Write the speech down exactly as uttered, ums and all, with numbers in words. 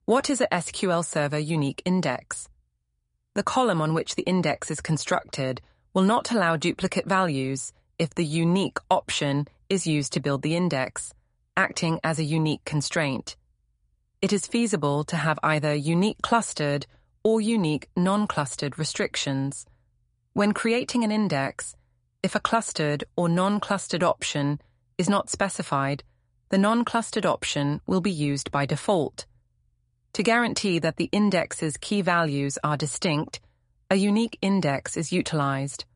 What is a S Q L Server unique index? The column on which the index is constructed will not allow duplicate values if the unique option is used to build the index, acting as a unique constraint. It is feasible to have either unique clustered or unique non-clustered restrictions. When creating an index, if a clustered or non-clustered option is not specified, the non-clustered option will be used by default. To guarantee that the index's key values are distinct, a unique index is utilized.